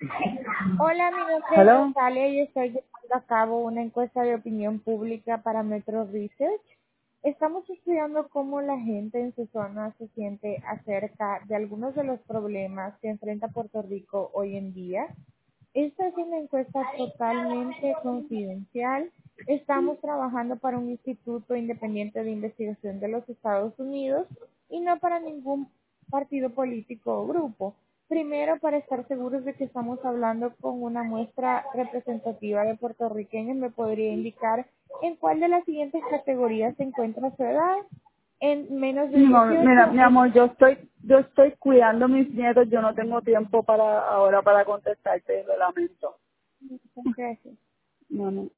Hola, mi nombre es Hello. Natalia y estoy llevando a cabo una encuesta de opinión pública para Metro Research. Estamos estudiando cómo la gente en su zona se siente acerca de algunos de los problemas que enfrenta Puerto Rico hoy en día. Esta es una encuesta totalmente confidencial. Estamos trabajando para un instituto independiente de investigación de los Estados Unidos y no para ningún partido político o grupo. Primero, para estar seguros de que estamos hablando con una muestra representativa de puertorriqueños, ¿me podría indicar en cuál de las siguientes categorías se encuentra su edad? En menos de No, 18, mira, mi amor, yo estoy cuidando a mis nietos, yo no tengo tiempo para ahora para contestarte, lo lamento. gracias. No, no.